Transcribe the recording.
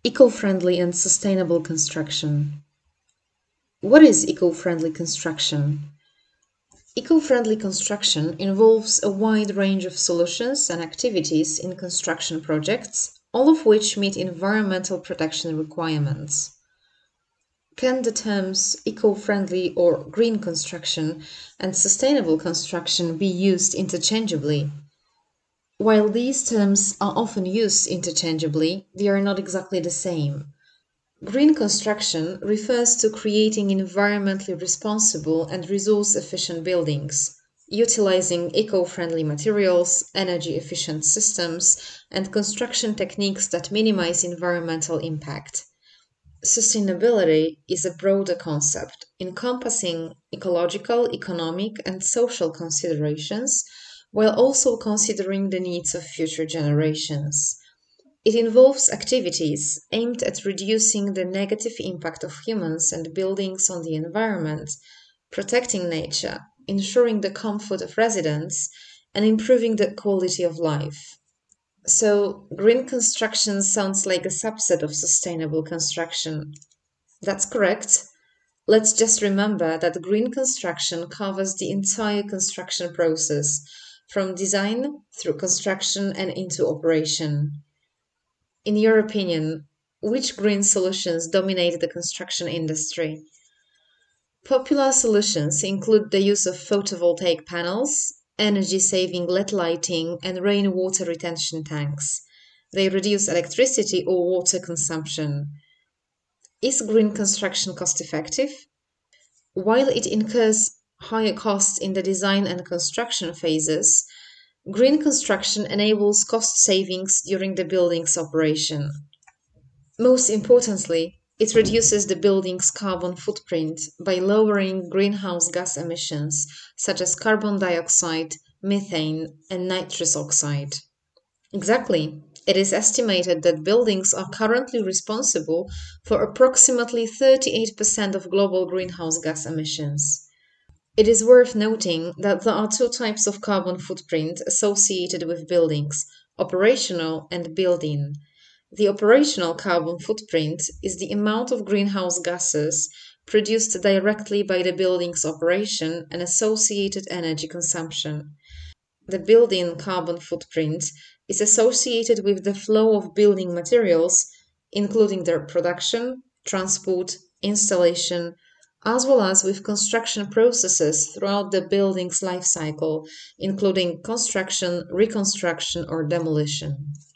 Eco-friendly and sustainable construction. What is eco-friendly construction? Eco-friendly construction involves a wide range of solutions and activities in construction projects, all of which meet environmental protection requirements. Can the terms eco-friendly or green construction and sustainable construction be used interchangeably? While these terms are often used interchangeably, they are not exactly the same. Green construction refers to creating environmentally responsible and resource-efficient buildings, utilizing eco-friendly materials, energy-efficient systems, and construction techniques that minimize environmental impact. Sustainability is a broader concept, encompassing ecological, economic, and social considerations, while also considering the needs of future generations. It involves activities aimed at reducing the negative impact of humans and buildings on the environment, protecting nature, ensuring the comfort of residents, and improving the quality of life. So, green construction sounds like a subset of sustainable construction. That's correct. Let's just remember that green construction covers the entire construction process, from design through construction and into operation. In your opinion, which green solutions dominate the construction industry? Popular solutions include the use of photovoltaic panels, energy-saving LED lighting, and rainwater retention tanks. They reduce electricity or water consumption. Is green construction cost-effective? While it incurs higher costs in the design and construction phases, green construction enables cost savings during the building's operation. Most importantly, it reduces the building's carbon footprint by lowering greenhouse gas emissions such as carbon dioxide, methane, and nitrous oxide. Exactly. It is estimated that buildings are currently responsible for approximately 38% of global greenhouse gas emissions. It is worth noting that there are two types of carbon footprint associated with buildings: operational and built-in. The operational carbon footprint is the amount of greenhouse gases produced directly by the building's operation and associated energy consumption. The built-in carbon footprint is associated with the flow of building materials, including their production, transport, installation, as well as with construction processes throughout the building's life cycle, including construction, reconstruction, or demolition.